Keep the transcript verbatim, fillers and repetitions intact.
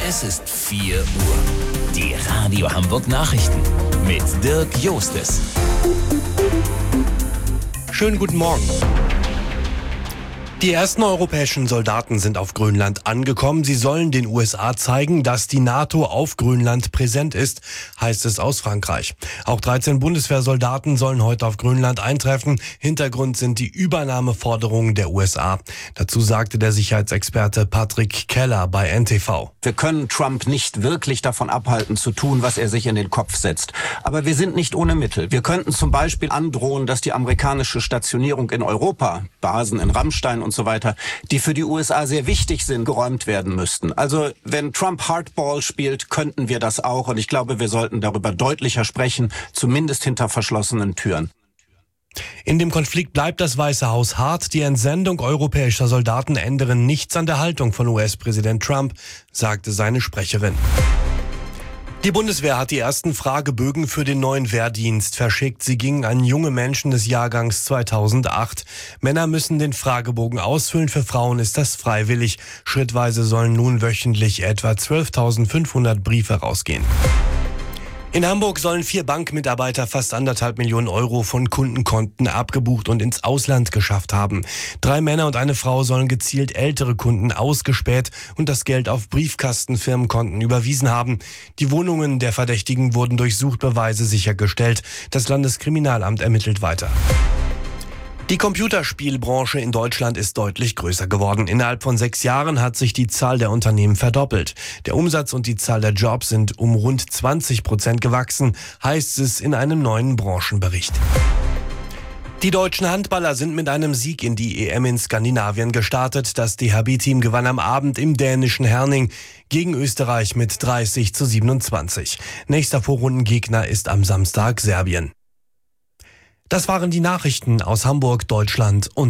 Es ist vier Uhr. Die Radio Hamburg Nachrichten mit Dirk Jostes. Schönen guten Morgen. Die ersten europäischen Soldaten sind auf Grönland angekommen. Sie sollen den U S A zeigen, dass die NATO auf Grönland präsent ist, heißt es aus Frankreich. Auch dreizehn Bundeswehrsoldaten sollen heute auf Grönland eintreffen. Hintergrund sind die Übernahmeforderungen der U S A. Dazu sagte der Sicherheitsexperte Patrick Keller bei N T V. Wir können Trump nicht wirklich davon abhalten, zu tun, was er sich in den Kopf setzt. Aber wir sind nicht ohne Mittel. Wir könnten zum Beispiel androhen, dass die amerikanische Stationierung in Europa, Basen in Rammstein und so weiter, die für die U S A sehr wichtig sind, geräumt werden müssten. Also wenn Trump Hardball spielt, könnten wir das auch. Und ich glaube, wir sollten darüber deutlicher sprechen, zumindest hinter verschlossenen Türen. In dem Konflikt bleibt das Weiße Haus hart. Die Entsendung europäischer Soldaten ändere nichts an der Haltung von U S-Präsident Trump, sagte seine Sprecherin. Die Bundeswehr hat die ersten Fragebögen für den neuen Wehrdienst verschickt. Sie gingen an junge Menschen des Jahrgangs zweitausendacht. Männer müssen den Fragebogen ausfüllen, für Frauen ist das freiwillig. Schrittweise sollen nun wöchentlich etwa zwölftausendfünfhundert Briefe rausgehen. In Hamburg sollen vier Bankmitarbeiter fast anderthalb Millionen Euro von Kundenkonten abgebucht und ins Ausland geschafft haben. Drei Männer und eine Frau sollen gezielt ältere Kunden ausgespäht und das Geld auf Briefkastenfirmenkonten überwiesen haben. Die Wohnungen der Verdächtigen wurden durch Suchbeweise sichergestellt. Das Landeskriminalamt ermittelt weiter. Die Computerspielbranche in Deutschland ist deutlich größer geworden. Innerhalb von sechs Jahren hat sich die Zahl der Unternehmen verdoppelt. Der Umsatz und die Zahl der Jobs sind um rund zwanzig Prozent gewachsen, heißt es in einem neuen Branchenbericht. Die deutschen Handballer sind mit einem Sieg in die E M in Skandinavien gestartet. Das D H B-Team gewann am Abend im dänischen Herning gegen Österreich mit dreißig zu siebenundzwanzig. Nächster Vorrundengegner ist am Samstag Serbien. Das waren die Nachrichten aus Hamburg, Deutschland und